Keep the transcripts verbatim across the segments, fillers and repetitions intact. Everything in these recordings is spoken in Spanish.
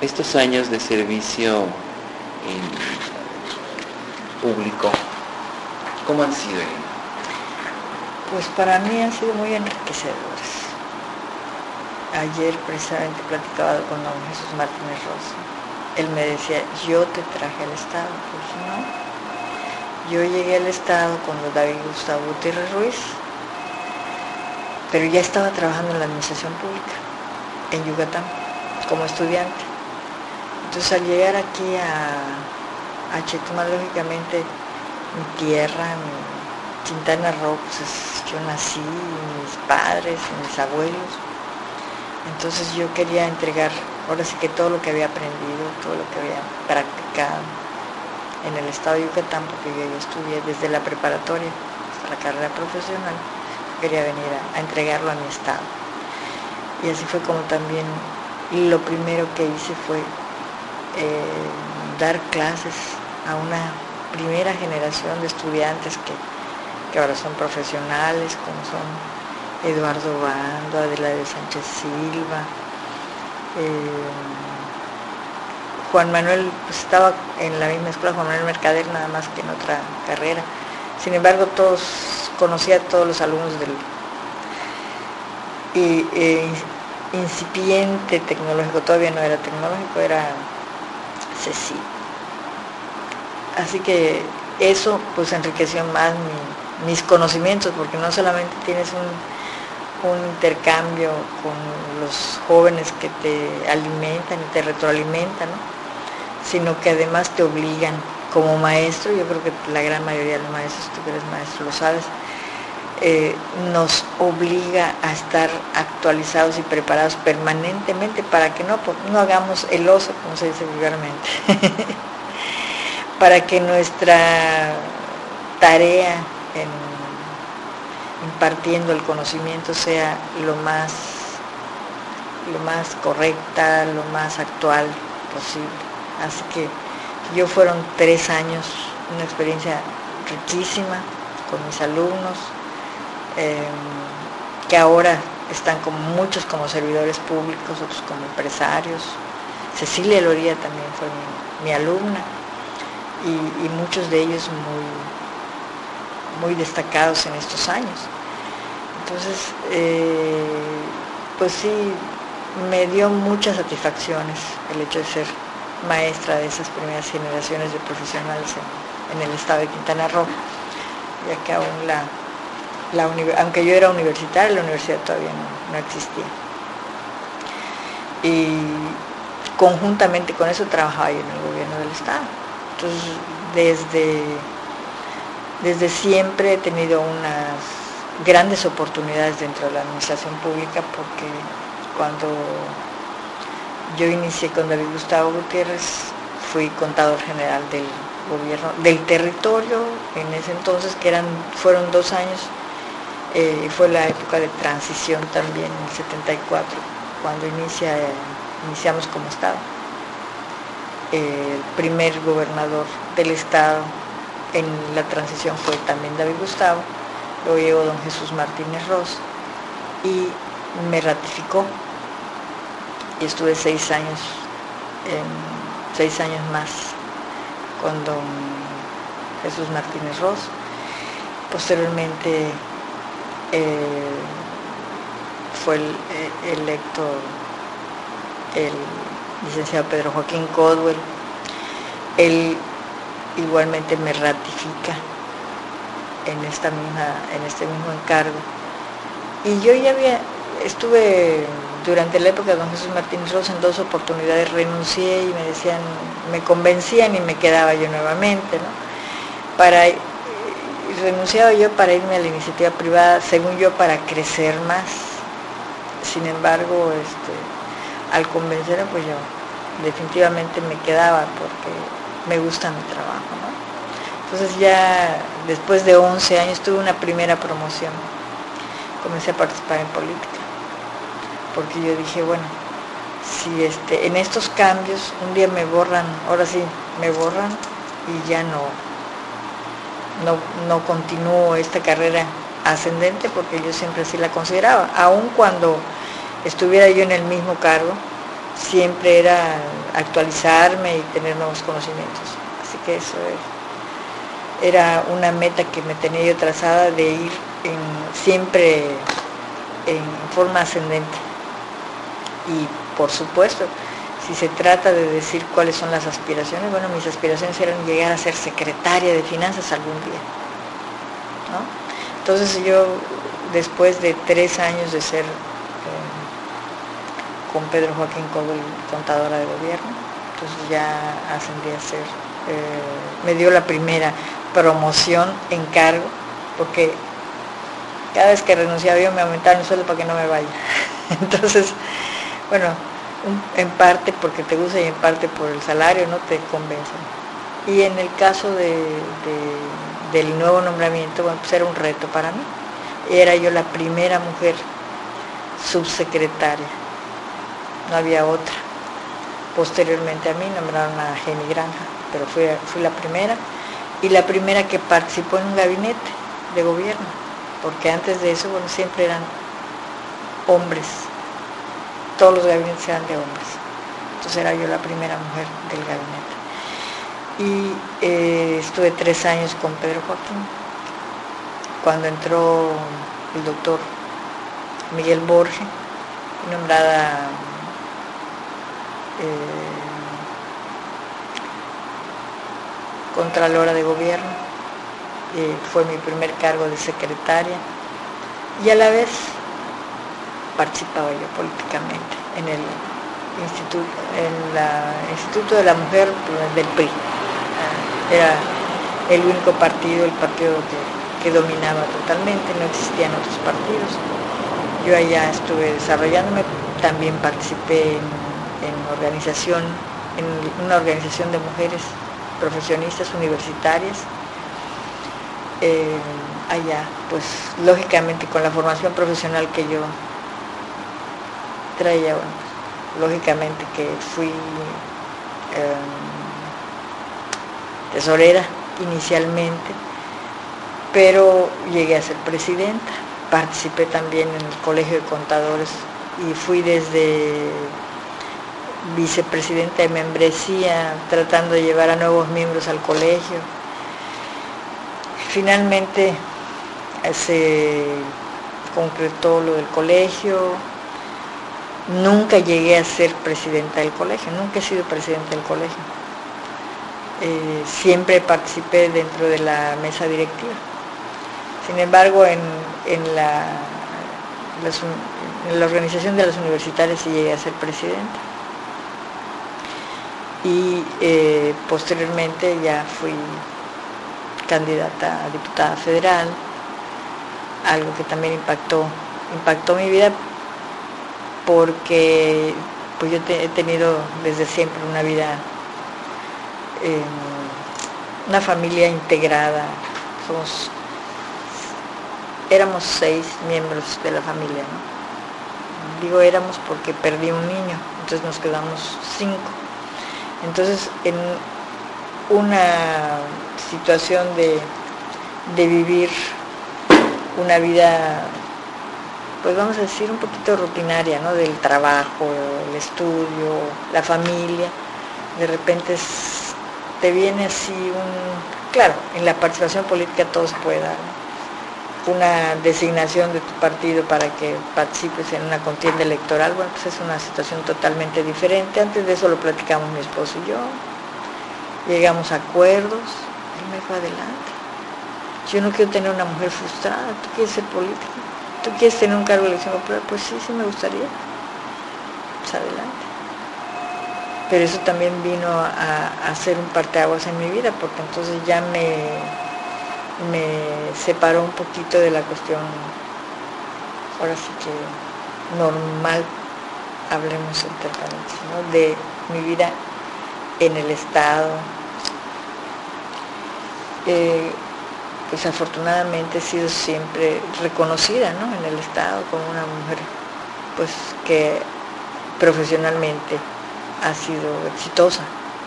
estos años de servicio en público, ¿cómo han sido, Elena? Pues para mí han sido muy enriquecedores. Ayer precisamente platicaba con don Jesús Martínez Rosa. Él me decía, yo te traje al Estado. Pues no. Yo llegué al Estado con David Gustavo Gutiérrez Ruiz, pero ya estaba trabajando en la administración pública, en Yucatán, como estudiante. Entonces al llegar aquí a, a Chetumal, lógicamente, mi tierra, mi Quintana Roo, pues es, yo nací, mis padres, mis abuelos. Entonces yo quería entregar, ahora sí que todo lo que había aprendido, todo lo que había practicado en el estado de Yucatán, porque yo ya estudié desde la preparatoria hasta la carrera profesional, quería venir a, a entregarlo a mi estado. Y así fue como también lo primero que hice fue eh, dar clases a una primera generación de estudiantes que, que ahora son profesionales, como son Eduardo Bando, Adelaide Sánchez Silva, eh, Juan Manuel, pues estaba en la misma escuela, Juan Manuel Mercader, nada más que en otra carrera. Sin embargo, todos, conocía a todos los alumnos del y, eh, incipiente tecnológico, todavía no era tecnológico, era CECI. Así que eso pues enriqueció más mi, mis conocimientos, porque no solamente tienes un, un intercambio con los jóvenes que te alimentan y te retroalimentan, ¿no?, sino que además te obligan como maestro. Yo creo que la gran mayoría de los maestros, tú que eres maestro lo sabes, eh, nos obliga a estar actualizados y preparados permanentemente para que no, no hagamos el oso, como se dice vulgarmente, para que nuestra tarea en impartiendo el conocimiento sea lo más, lo más correcta, lo más actual posible. Así que yo fueron tres años, una experiencia riquísima con mis alumnos, eh, que ahora están como muchos como servidores públicos, otros como empresarios. Cecilia Loría también fue mi, mi alumna, y, y muchos de ellos muy, muy destacados en estos años. Entonces, eh, pues sí, me dio muchas satisfacciones el hecho de ser maestra de esas primeras generaciones de profesionales en, en el estado de Quintana Roo, ya que aún la, la aunque yo era universitaria, la universidad todavía no, no existía. Y conjuntamente con eso trabajaba yo en el gobierno del estado. Entonces, desde, desde siempre he tenido unas grandes oportunidades dentro de la administración pública, porque cuando yo inicié con David Gustavo Gutiérrez, fui contador general del gobierno, del territorio, en ese entonces, que eran, fueron dos años, eh, fue la época de transición también, en el setenta y cuatro, cuando inicia, eh, iniciamos como estado. Eh, el primer gobernador del estado en la transición fue también David Gustavo, luego llegó don Jesús Martínez Rosa y me ratificó. Y estuve seis años, eh, seis años más con don Jesús Martínez Rosa. Posteriormente eh, fue el, eh, electo el licenciado Pedro Joaquín Codwell. Él igualmente me ratifica en esta misma, en este mismo encargo. Y yo ya había, estuve durante la época de don Jesús Martínez Rosa en dos oportunidades, renuncié y me decían, me convencían y me quedaba yo nuevamente, ¿no? Para, renunciaba yo para irme a la iniciativa privada, según yo, para crecer más. Sin embargo, este, al convencerme, pues yo definitivamente me quedaba porque me gusta mi trabajo, ¿no? Entonces ya después de once años tuve una primera promoción, comencé a participar en política, porque yo dije, bueno, si este, en estos cambios un día me borran, ahora sí me borran y ya no, no, no continúo esta carrera ascendente, porque yo siempre así la consideraba, aun cuando estuviera yo en el mismo cargo, siempre era actualizarme y tener nuevos conocimientos. Así que eso es, era una meta que me tenía yo trazada, de ir en, siempre en forma ascendente. Y por supuesto, si se trata de decir cuáles son las aspiraciones, bueno, mis aspiraciones eran llegar a ser secretaria de finanzas algún día, ¿no? Entonces yo, después de tres años de ser eh, con Pedro Joaquín Cobo, contadora de gobierno, entonces ya ascendí a ser, eh, me dio la primera promoción en cargo, porque cada vez que renunciaba yo me aumentaban el sueldo para que no me vaya. Entonces, bueno, en parte porque te gusta y en parte por el salario, no te convencen. Y en el caso de, de, del nuevo nombramiento, bueno, pues era un reto para mí. Era yo la primera mujer subsecretaria, no había otra. Posteriormente a mí nombraron a Jenny Granja, pero fui, fui la primera, y la primera que participó en un gabinete de gobierno, porque antes de eso, bueno, siempre eran hombres. Todos los gabinetes eran de hombres. Entonces era yo la primera mujer del gabinete. Y eh, estuve tres años con Pedro Joaquín. Cuando entró el doctor Miguel Borge, nombrada eh, Contralora de Gobierno, eh, fue mi primer cargo de secretaria, y a la vez participaba yo políticamente en el instituto, en la Instituto de la Mujer del P R I. Era el único partido, el partido que, que dominaba totalmente, no existían otros partidos. Yo allá estuve desarrollándome, también participé en, en organización, en una organización de mujeres profesionistas universitarias. Eh, allá, pues lógicamente con la formación profesional que yo traía, bueno, lógicamente que fui eh, tesorera inicialmente, pero llegué a ser presidenta, participé también en el Colegio de Contadores y fui desde vicepresidenta de membresía, tratando de llevar a nuevos miembros al colegio. Finalmente se concretó lo del colegio. Nunca llegué a ser presidenta del colegio, nunca he sido presidenta del colegio. Eh, siempre participé dentro de la mesa directiva. Sin embargo, en, en, la, las, en la organización de las universitarias sí llegué a ser presidenta. Y eh, posteriormente ya fui candidata a diputada federal, algo que también impactó, impactó mi vida, porque pues yo te, he tenido desde siempre una vida, eh, una familia integrada. Somos, éramos seis miembros de la familia, ¿no? Digo éramos porque perdí un niño, entonces nos quedamos cinco. Entonces, en una situación de, de vivir una vida, pues vamos a decir, un poquito rutinaria, ¿no? Del trabajo, el estudio, la familia, de repente te viene así un... Claro, en la participación política todo se puede dar, ¿no? Una designación de tu partido para que participes en una contienda electoral, bueno, pues es una situación totalmente diferente. Antes de eso lo platicamos mi esposo y yo, llegamos a acuerdos, él me dijo, adelante, yo no quiero tener una mujer frustrada, tú quieres ser política, tú quieres tener un cargo de elección popular, pues sí, sí me gustaría, pues adelante. Pero eso también vino a, a ser un parteaguas en mi vida, porque entonces ya me, me separó un poquito de la cuestión, ahora sí que normal, hablemos entre paréntesis, ¿no? De mi vida en el Estado. Eh, pues afortunadamente he sido siempre reconocida, ¿no? En el Estado como una mujer pues que profesionalmente ha sido exitosa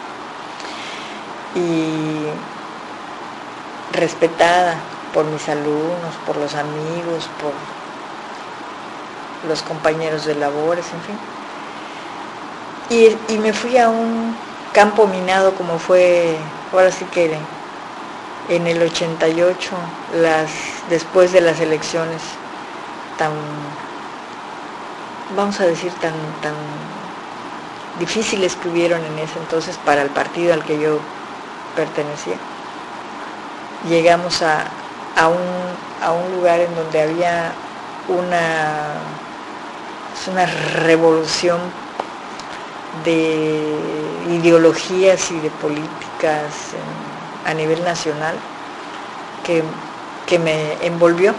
y respetada por mis alumnos, por los amigos, por los compañeros de labores, en fin. Y, y me fui a un campo minado como fue, ahora sí que en el ochenta y ocho, las, después de las elecciones tan, vamos a decir, tan, tan difíciles que hubieron en ese entonces para el partido al que yo pertenecía. Llegamos a, a, un, a un lugar en donde había una, una revolución de ideologías y de políticas en, a nivel nacional que, que me envolvió.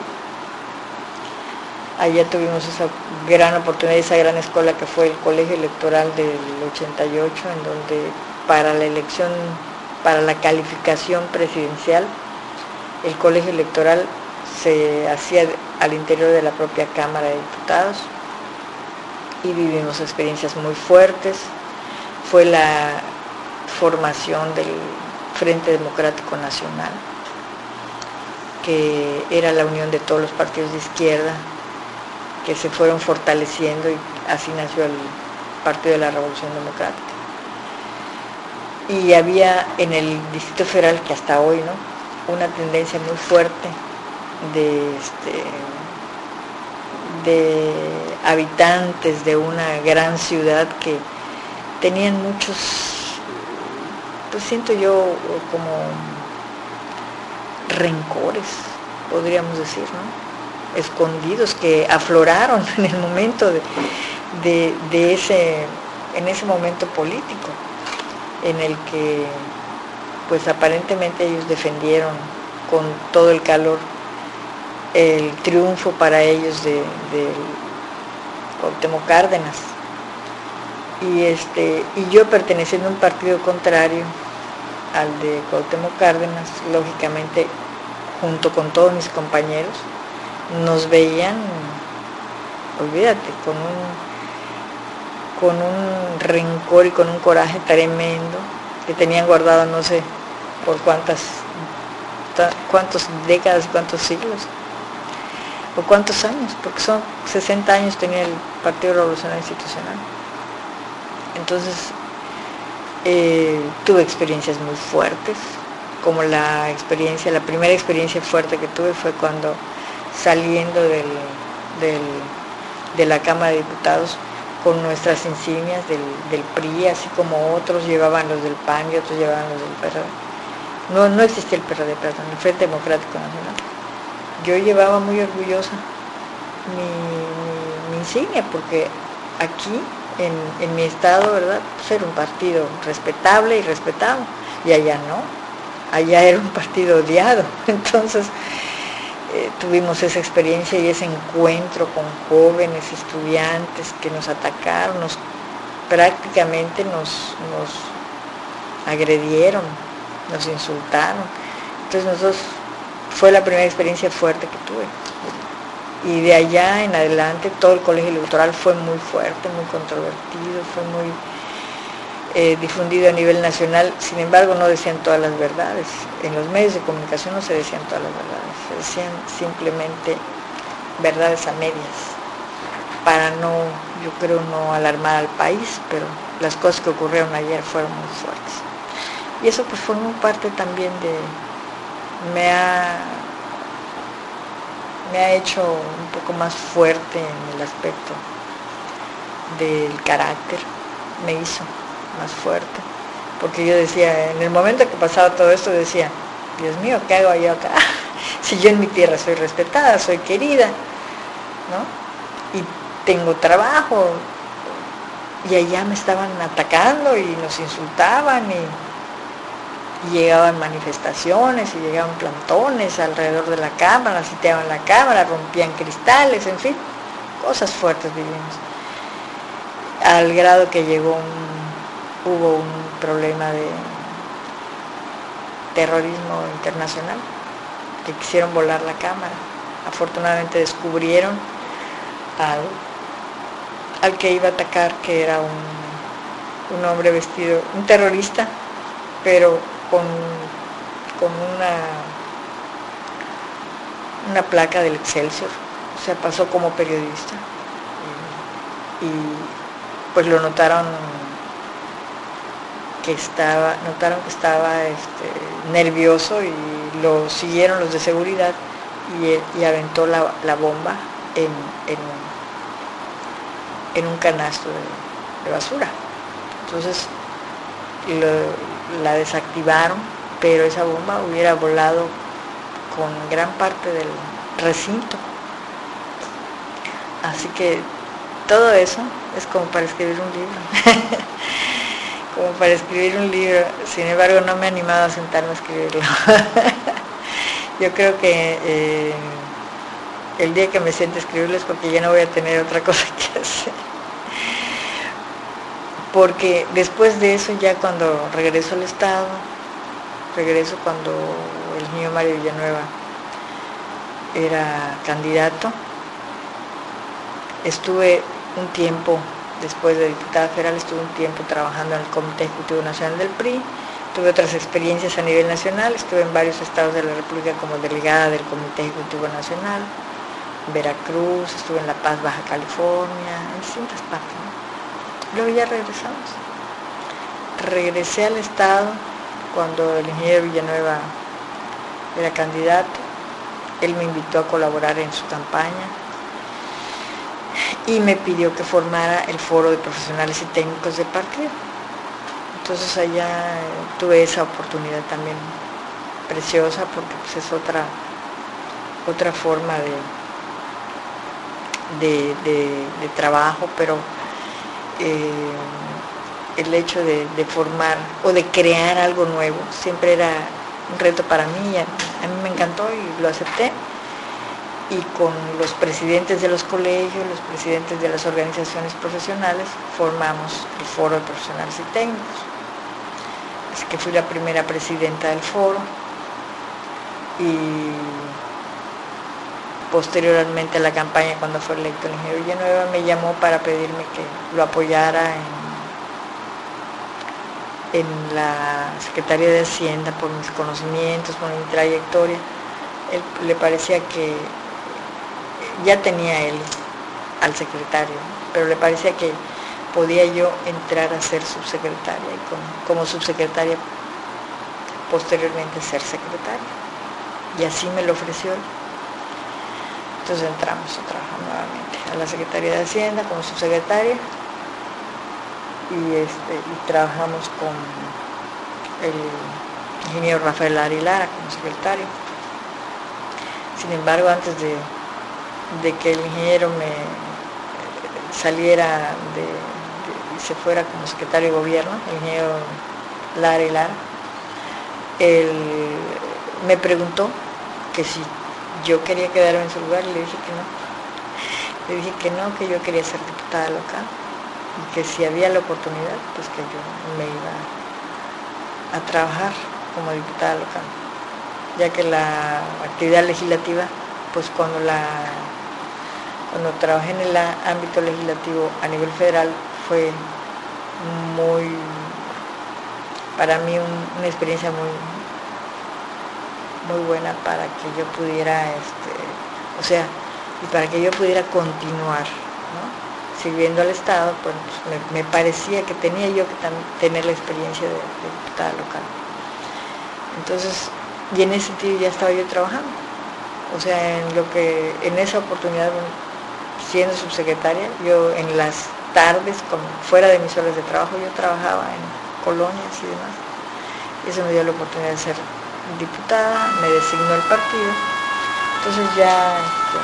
Allá tuvimos esa gran oportunidad, esa gran escuela que fue el colegio electoral del ochenta y ocho, en donde para la elección, para la calificación presidencial, el colegio electoral se hacía al interior de la propia Cámara de Diputados y vivimos experiencias muy fuertes. Fue la formación del Frente Democrático Nacional, que era la unión de todos los partidos de izquierda que se fueron fortaleciendo, y así nació el Partido de la Revolución Democrática. Y había en el Distrito Federal, que hasta hoy, ¿no?, una tendencia muy fuerte de, este, de habitantes de una gran ciudad que tenían muchos, pues siento yo, como rencores, podríamos decir, ¿no?, escondidos, que afloraron en el momento de, de, de ese, en ese momento político, en el que pues aparentemente ellos defendieron con todo el calor el triunfo para ellos de, de Cuauhtémoc Cárdenas. Y, este, y yo, perteneciendo a un partido contrario al de Cuauhtémoc Cárdenas, lógicamente, junto con todos mis compañeros, nos veían, olvídate, con un, con un rencor y con un coraje tremendo, que tenían guardado no sé por cuántas, cuántas décadas, cuántos siglos, o cuántos años, porque son sesenta años tenía el Partido Revolucionario Institucional. Entonces, eh, tuve experiencias muy fuertes, como la experiencia, la primera experiencia fuerte que tuve fue cuando, saliendo del, del, de la Cámara de Diputados con nuestras insignias del, del P R I, así como otros llevaban los del P A N y otros llevaban los del P R D. No, no existía el P R D, perdón, el Frente Democrático Nacional. Yo llevaba muy orgullosa mi, mi, mi insignia, porque aquí, en, en mi estado, ¿verdad?, pues era un partido respetable y respetado, y allá no, allá era un partido odiado. Entonces, Eh, tuvimos esa experiencia y ese encuentro con jóvenes estudiantes que nos atacaron, nos, prácticamente nos, nos agredieron, nos insultaron. Entonces nosotros, fue la primera experiencia fuerte que tuve. Y de allá en adelante todo el colegio electoral fue muy fuerte, muy controvertido, fue muy Eh, difundido a nivel nacional. Sin embargo, no decían todas las verdades. En los medios de comunicación no se decían todas las verdades, se decían simplemente verdades a medias, para no, yo creo, no alarmar al país, pero las cosas que ocurrieron ayer fueron muy fuertes. Y eso pues formó parte también de, me ha, me ha hecho un poco más fuerte en el aspecto del carácter, me hizo más fuerte, porque yo decía, en el momento que pasaba todo esto, decía, Dios mío, ¿qué hago yo acá? Si yo en mi tierra soy respetada, soy querida, ¿no?, y tengo trabajo, y allá me estaban atacando y nos insultaban, y, y llegaban manifestaciones y llegaban plantones alrededor de la cámara, sitiaban la cámara, rompían cristales, en fin, cosas fuertes vivimos, al grado que llegó un hubo un problema de terrorismo internacional, que quisieron volar la cámara. Afortunadamente descubrieron al, al que iba a atacar, que era un, un hombre vestido, un terrorista, pero con, con una, una placa del Excelsior, o sea, pasó como periodista, y, y pues lo notaron que estaba, notaron que estaba este, nervioso y lo siguieron los de seguridad y, y aventó la, la bomba en, en, en un canasto de, de basura. Entonces lo, la desactivaron, pero esa bomba hubiera volado con gran parte del recinto. Así que todo eso es como para escribir un libro. Como para escribir un libro. Sin embargo, no me he animado a sentarme a escribirlo. Yo creo que eh, el día que me siente a escribirlo es porque ya no voy a tener otra cosa que hacer. Porque después de eso, ya cuando regreso al Estado, regreso cuando el ingeniero Mario Villanueva era candidato, estuve un tiempo, después de diputada federal, estuve un tiempo trabajando en el Comité Ejecutivo Nacional del P R I, tuve otras experiencias a nivel nacional, estuve en varios estados de la República como delegada del Comité Ejecutivo Nacional, Veracruz, estuve en La Paz, Baja California, en distintas partes, ¿no? Luego ya regresamos. Regresé al Estado cuando el ingeniero Villanueva era candidato. Él me invitó a colaborar en su campaña y me pidió que formara el Foro de Profesionales y Técnicos del partido. Entonces allá tuve esa oportunidad también preciosa, porque pues es otra, otra forma de, de, de, de trabajo, pero eh, el hecho de, de formar o de crear algo nuevo siempre era un reto para mí, a, a mí me encantó y lo acepté. Y con los presidentes de los colegios, los presidentes de las organizaciones profesionales, formamos el Foro de Profesionales y Técnicos. Así que fui la primera presidenta del foro y posteriormente a la campaña, cuando fue electo el ingeniero Villanueva, me llamó para pedirme que lo apoyara en, en la Secretaría de Hacienda por mis conocimientos, por mi trayectoria. Él, le parecía que ya tenía él al secretario, pero le parecía que podía yo entrar a ser subsecretaria y como, como subsecretaria posteriormente ser secretaria. Y así me lo ofreció. Entonces entramos a trabajar nuevamente a la Secretaría de Hacienda como subsecretaria y, este, y trabajamos con el ingeniero Rafael Lara Lara como secretario. Sin embargo, antes de de que el ingeniero me saliera de, de, y se fuera como secretario de gobierno, el ingeniero Lara y Lara, él me preguntó que si yo quería quedarme en su lugar, y le dije que no. Le dije que no, que yo quería ser diputada local y que si había la oportunidad, pues que yo me iba a trabajar como diputada local, ya que la actividad legislativa, pues cuando la Cuando trabajé en el ámbito legislativo a nivel federal fue muy, para mí un, una experiencia muy, muy buena para que yo pudiera, este, o sea, y para que yo pudiera continuar, ¿no? Sirviendo al Estado, pues me, me parecía que tenía yo que tam, tener la experiencia de, de diputada local. Entonces, y en ese sentido ya estaba yo trabajando, o sea, en lo que, en esa oportunidad, siendo subsecretaria, yo en las tardes, como fuera de mis horas de trabajo, yo trabajaba en colonias y demás. Y eso me dio la oportunidad de ser diputada, me designó el partido. Entonces ya, este,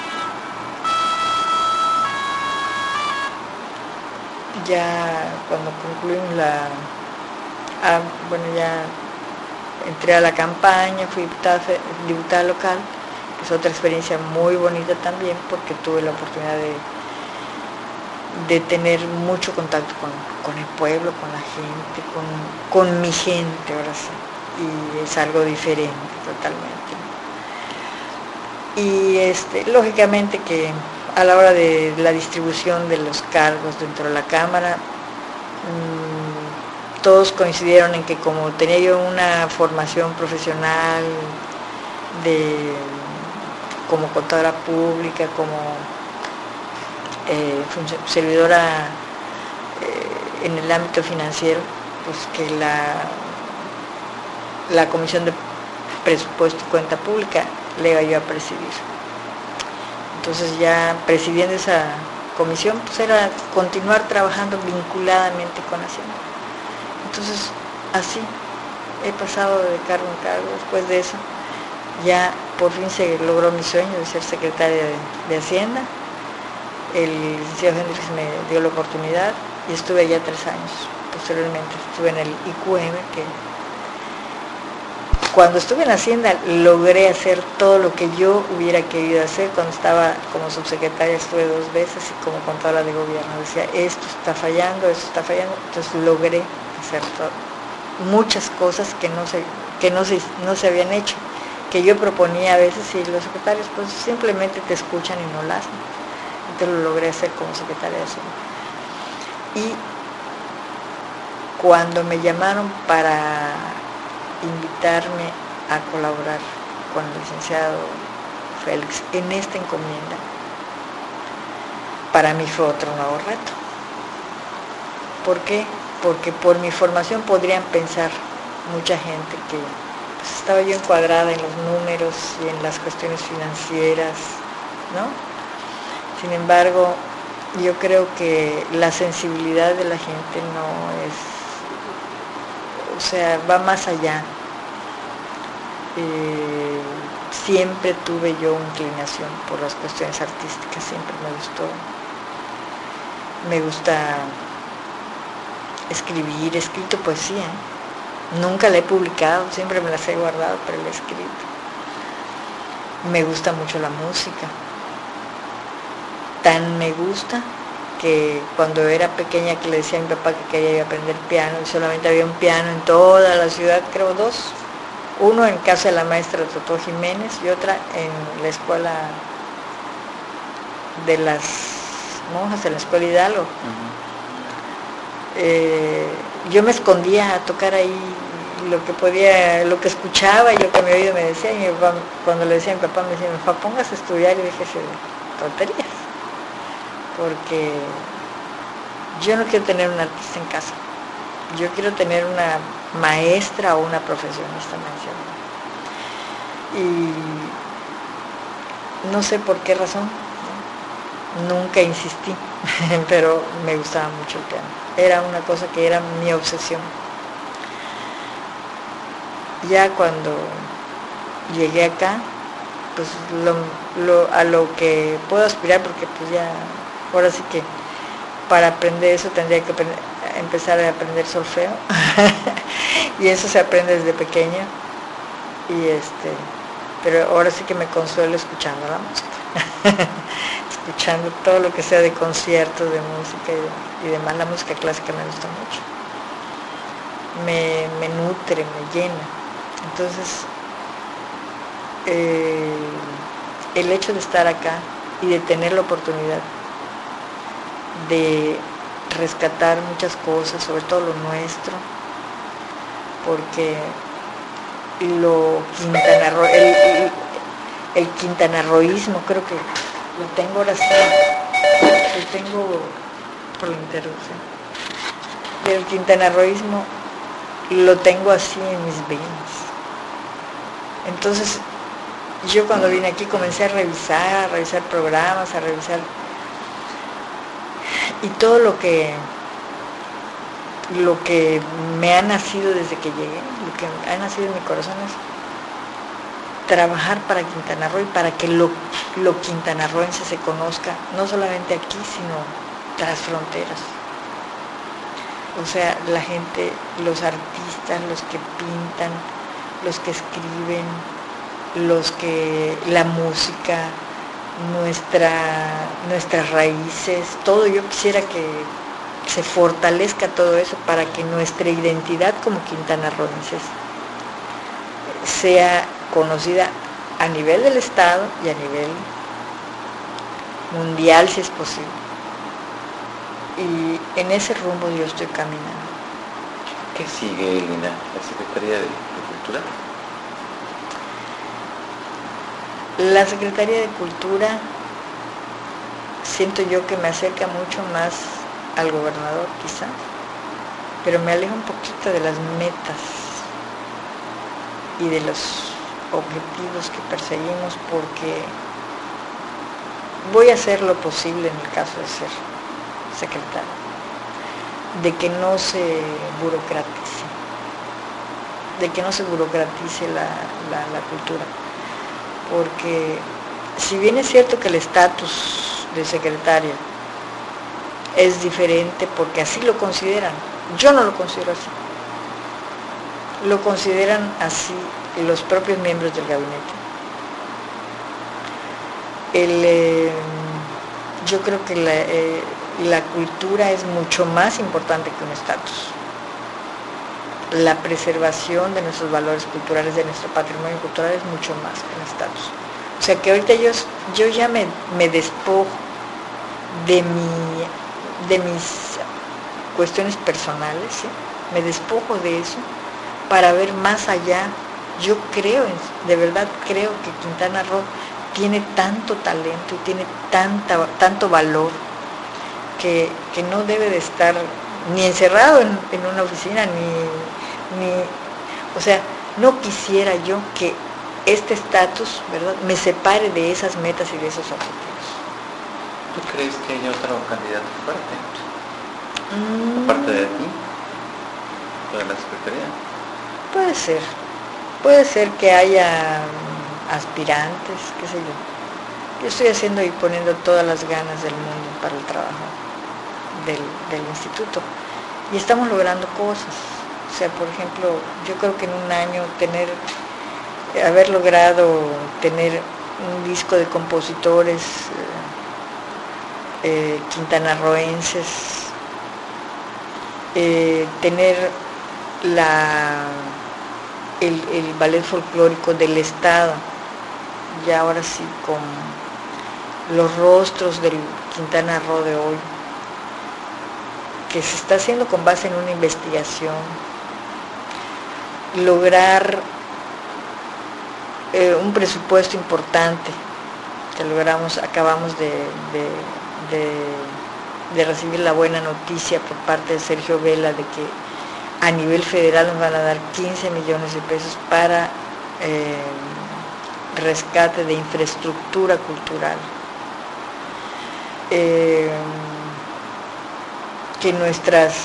ya cuando concluimos la, ah, bueno, ya entré a la campaña, fui diputada, diputada local. Es otra experiencia muy bonita también, porque tuve la oportunidad de, de tener mucho contacto con, con el pueblo, con la gente, con, con mi gente, ahora sí, y es algo diferente totalmente. Y este, lógicamente que a la hora de la distribución de los cargos dentro de la Cámara, mmm, todos coincidieron en que como tenía yo una formación profesional de como contadora pública, como eh, servidora eh, en el ámbito financiero, pues que la, la Comisión de Presupuesto y Cuenta Pública le iba yo a presidir. Entonces ya presidiendo esa comisión, pues era continuar trabajando vinculadamente con Hacienda. Entonces, así he pasado de cargo en cargo. Después de eso, ya por fin se logró mi sueño de ser secretaria de, de Hacienda. El licenciado Hendrix me dio la oportunidad y estuve allá tres años. Posteriormente estuve en el I Q M, que cuando estuve en Hacienda logré hacer todo lo que yo hubiera querido hacer. Cuando estaba como subsecretaria estuve dos veces y como contadora de gobierno. Decía, esto está fallando, esto está fallando. Entonces logré hacer todo. Muchas cosas que no se, que no se, no se habían hecho, que yo proponía a veces y los secretarios pues simplemente te escuchan y no lo hacen. Entonces lo logré hacer como secretaria de Hacienda. Y cuando me llamaron para invitarme a colaborar con el licenciado Félix en esta encomienda, para mí fue otro nuevo reto. ¿Por qué? Porque por mi formación podrían pensar mucha gente que pues, estaba yo encuadrada en los números y en las cuestiones financieras, ¿no? Sin embargo, yo creo que la sensibilidad de la gente no es, o sea, va más allá. Eh, siempre tuve yo inclinación por las cuestiones artísticas, siempre me gustó. Me gusta escribir, he escrito poesía. Nunca la he publicado, siempre me las he guardado, pero la he escrito. Me gusta mucho la música. Tan me gusta que cuando era pequeña que le decía a mi papá que quería aprender piano, y solamente había un piano en toda la ciudad, creo dos. Uno en casa de la maestra Totó Jiménez y otra en la escuela de las monjas, en la escuela Hidalgo. Uh-huh. eh, yo me escondía a tocar ahí lo que podía, lo que escuchaba y lo que mi oído me decía, y mi papá, cuando le decía a mi papá, me decía, mi papá, póngase a estudiar y déjese de tonterías, porque yo no quiero tener un artista en casa, yo quiero tener una maestra o una profesionista, me decía. Y no sé por qué razón, ¿no? Nunca insistí, pero me gustaba mucho el piano. Era una cosa que era mi obsesión. Ya cuando llegué acá, pues lo, lo, a lo que puedo aspirar, porque pues ya, ahora sí que para aprender eso tendría que aprender, empezar a aprender solfeo y eso se aprende desde pequeña, y este pero ahora sí que me consuelo escuchando la música escuchando todo lo que sea de conciertos de música y, y demás. La música clásica me gusta mucho, me, me nutre, me llena. Entonces eh, el hecho de estar acá y de tener la oportunidad de rescatar muchas cosas, sobre todo lo nuestro, porque lo quintanarro, el, el, el quintanarroísmo, creo que lo tengo ahora sí, lo tengo por la interrupción, el quintanarroísmo lo tengo así en mis venas. Entonces yo cuando vine aquí comencé a revisar, a revisar programas, a revisar, y todo lo que lo que me ha nacido desde que llegué, lo que ha nacido en mi corazón es trabajar para Quintana Roo y para que lo, lo quintanarroense se conozca, no solamente aquí, sino tras fronteras. O sea, la gente, los artistas, los que pintan, los que escriben, los que, la música, nuestra, nuestras raíces, todo. Yo quisiera que se fortalezca todo eso para que nuestra identidad como quintanarroenses sea conocida a nivel del Estado y a nivel mundial, si es posible. Y en ese rumbo yo estoy caminando. ¿Qué sigue, Elena? ¿La Secretaría de, de Cultura? La Secretaría de Cultura siento yo que me acerca mucho más al gobernador, quizá, pero me aleja un poquito de las metas y de los objetivos que perseguimos, porque voy a hacer lo posible en el caso de ser secretaria, de que no se burocratice, de que no se burocratice la, la, la cultura, porque si bien es cierto que el estatus de secretaria es diferente porque así lo consideran, yo no lo considero así, lo consideran así los propios miembros del gabinete. El, eh, yo creo que la, eh, la cultura es mucho más importante que un estatus. La preservación de nuestros valores culturales, de nuestro patrimonio cultural, es mucho más que un estatus. O sea que ahorita yo, yo ya me, me despojo de, mi, de mis cuestiones personales, ¿sí? Me despojo de eso para ver más allá. Yo creo, de verdad creo que Quintana Roo tiene tanto talento y tiene tanta, tanto valor que, que no debe de estar ni encerrado en, en una oficina, ni, ni, o sea, no quisiera yo que este estatus, ¿verdad?, me separe de esas metas y de esos objetivos. ¿Tú crees que hay otro candidato fuerte? Mm. Aparte de ti, de la Secretaría. Puede ser, puede ser que haya aspirantes, qué sé yo. Yo estoy haciendo y poniendo todas las ganas del mundo para el trabajo del, del instituto y estamos logrando cosas. O sea, por ejemplo, yo creo que en un año tener, haber logrado tener un disco de compositores eh, eh, quintanarroenses, eh, tener la, el, el ballet folclórico del Estado, ya ahora sí con los rostros del Quintana Roo de hoy, que se está haciendo con base en una investigación, lograr eh, un presupuesto importante que logramos, acabamos de, de, de, de recibir la buena noticia por parte de Sergio Vela de que a nivel federal nos van a dar quince millones de pesos para eh, rescate de infraestructura cultural. Eh, que nuestras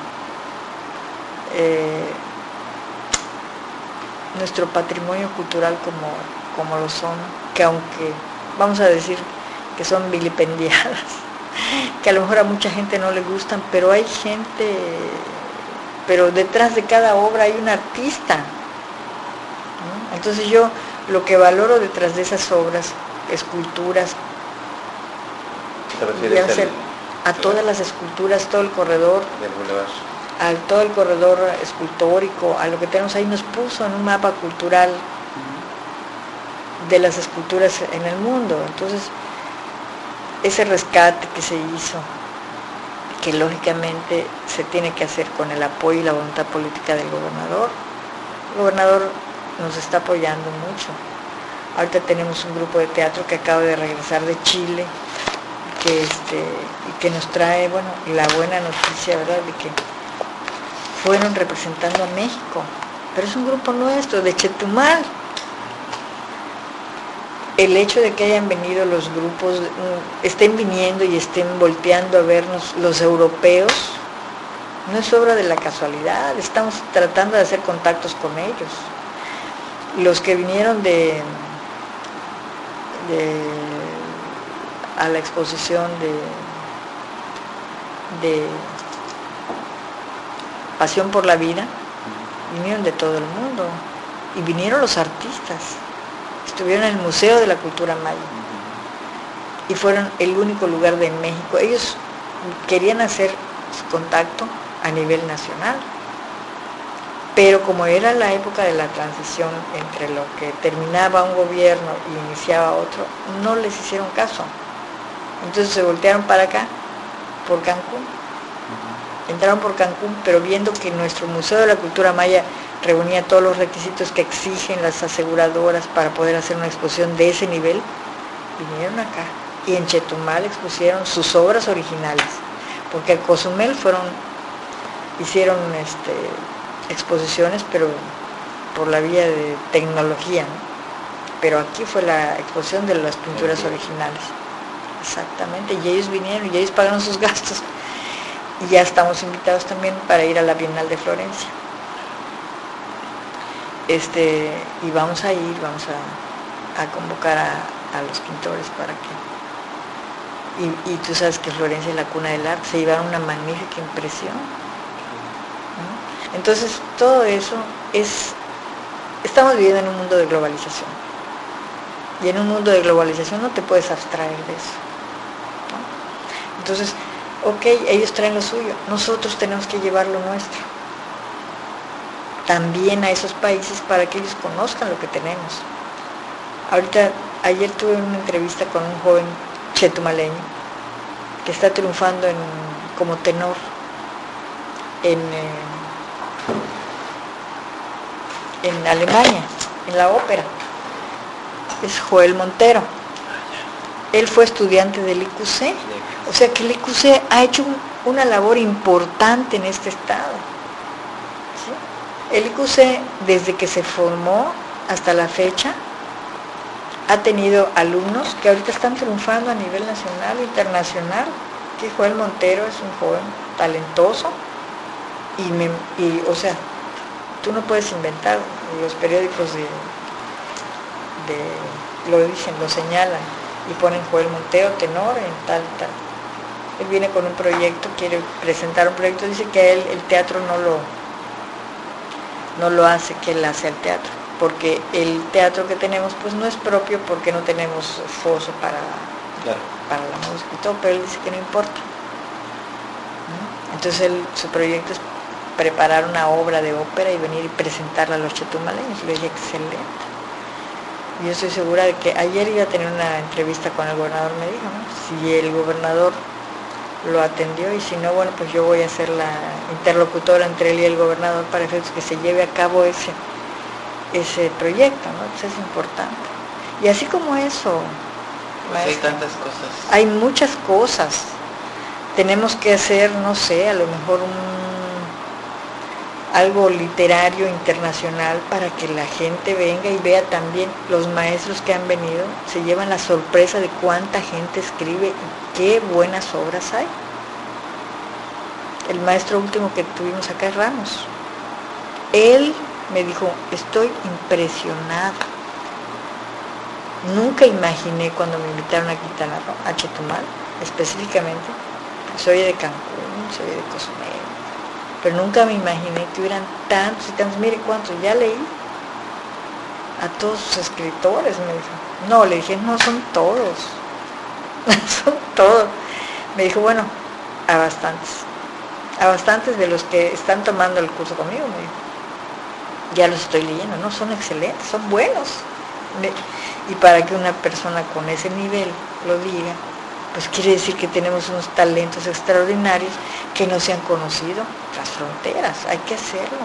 eh, nuestro patrimonio cultural como, como lo son, que aunque vamos a decir que son vilipendiadas, que a lo mejor a mucha gente no le gustan, pero hay gente, pero detrás de cada obra hay un artista, ¿no? Entonces yo lo que valoro detrás de esas obras, esculturas, ya ser, a todas las esculturas, todo el corredor del bulevar, a todo el corredor escultórico, a lo que tenemos ahí, nos puso en un mapa cultural de las esculturas en el mundo. Entonces, ese rescate que se hizo, que lógicamente se tiene que hacer con el apoyo y la voluntad política del gobernador, el gobernador nos está apoyando mucho. Ahorita tenemos un grupo de teatro que acaba de regresar de Chile, que este y que nos trae, bueno, la buena noticia, ¿verdad?, de que fueron representando a México, pero es un grupo nuestro, de Chetumal. El hecho de que hayan venido los grupos, estén viniendo y estén volteando a vernos los europeos, no es obra de la casualidad, estamos tratando de hacer contactos con ellos. Los que vinieron de, de a la exposición de, de Pasión por la Vida, vinieron de todo el mundo y vinieron los artistas, estuvieron en el Museo de la Cultura Maya y fueron el único lugar de México. Ellos querían hacer contacto a nivel nacional, pero como era la época de la transición entre lo que terminaba un gobierno y iniciaba otro, no les hicieron caso. Entonces se voltearon para acá, por Cancún. Entraron por Cancún, pero viendo que nuestro Museo de la Cultura Maya reunía todos los requisitos que exigen las aseguradoras para poder hacer una exposición de ese nivel, vinieron acá. Y en Chetumal expusieron sus obras originales, porque a Cozumel fueron hicieron este, exposiciones, pero por la vía de tecnología, ¿no? Pero aquí fue la exposición de las pinturas sí. originales. Exactamente, y ellos vinieron y ellos pagaron sus gastos. Y ya estamos invitados también para ir a la Bienal de Florencia. Este, y vamos a ir, vamos a, a convocar a, a los pintores para que... Y, y tú sabes que Florencia es la cuna del arte, se llevaron una magnífica impresión, ¿no? Entonces, todo eso es... Estamos viviendo en un mundo de globalización. Y en un mundo de globalización no te puedes abstraer de eso, ¿no? Entonces, ok, ellos traen lo suyo, nosotros tenemos que llevar lo nuestro también a esos países para que ellos conozcan lo que tenemos. Ahorita, ayer tuve una entrevista con un joven chetumaleño que está triunfando en, como tenor en, eh, en Alemania, en la ópera. Es Joel Montero. Él fue estudiante del I Q C, o sea que el I Q C ha hecho un, una labor importante en este estado. ¿Sí? El I Q C, desde que se formó hasta la fecha, ha tenido alumnos que ahorita están triunfando a nivel nacional e internacional. Que Joel Montero es un joven talentoso y, me, y o sea, tú no puedes inventar, los periódicos de, de lo dicen, lo señalan y ponen Joel Montero, tenor, en tal, tal. Él viene con un proyecto, quiere presentar un proyecto, dice que él el teatro no lo, no lo hace, que él hace el teatro, porque el teatro que tenemos pues no es propio porque no tenemos foso para, claro. para la música y todo, pero él dice que no importa. ¿no? Entonces él, su proyecto es preparar una obra de ópera y venir y presentarla a los chetumaleños. Le dije, excelente. Yo estoy segura de que ayer iba a tener una entrevista con el gobernador, me dijo, ¿no? Si el gobernador lo atendió y si no, bueno, pues yo voy a ser la interlocutora entre él y el gobernador para efectos que se lleve a cabo ese, ese proyecto, ¿no? Pues es importante. Y así como eso, pues hay tantas cosas. Hay muchas cosas. Tenemos que hacer, no sé, a lo mejor un algo literario internacional para que la gente venga y vea también. Los maestros que han venido se llevan la sorpresa de cuánta gente escribe y qué buenas obras hay. El maestro último que tuvimos acá es Ramos. Él me dijo, estoy impresionado. Nunca imaginé cuando me invitaron a Quintana Roo, a Chetumal, específicamente, soy de Cancún, soy de Cozumel, pero nunca me imaginé que hubieran tantos y tantos. Mire cuántos, ya leí a todos sus escritores, me dijo. No, le dije, no, son todos, son todos. Me dijo, bueno, a bastantes, a bastantes de los que están tomando el curso conmigo, me dijo. Ya los estoy leyendo, no, son excelentes, son buenos. Me, y para que una persona con ese nivel lo diga, pues quiere decir que tenemos unos talentos extraordinarios que no se han conocido tras fronteras. Hay que hacerlo,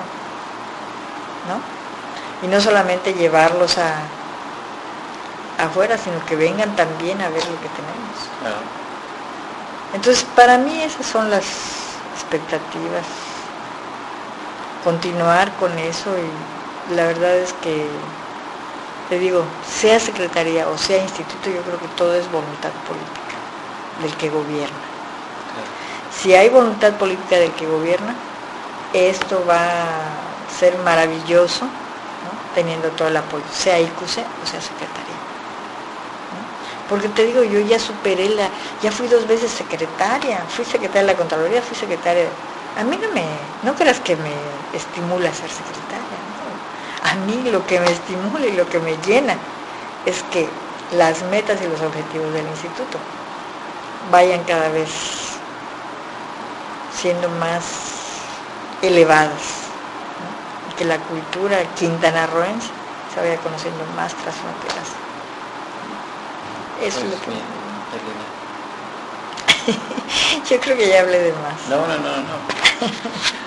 ¿no? Y no solamente llevarlos a afuera, sino que vengan también a ver lo que tenemos. Claro. Entonces, para mí esas son las expectativas. Continuar con eso, y la verdad es que, te digo, sea secretaría o sea instituto, yo creo que todo es voluntad política del que gobierna. Claro. Si hay voluntad política del que gobierna, esto va a ser maravilloso, ¿no? Teniendo todo el apoyo, sea I Q C o sea secretaría. ¿No? Porque te digo, yo ya superé la, ya fui dos veces secretaria, fui secretaria de la Contraloría, fui secretaria de, a mí no me, no creas que me estimula ser secretaria, ¿no? A mí lo que me estimula y lo que me llena es que las metas y los objetivos del instituto vayan cada vez siendo más elevadas, ¿no? Y que la cultura quintanarroense se vaya conociendo más tras fronteras. Eso pues es lo que bien, me... Yo creo que ya hablé de más. No, no, no, no.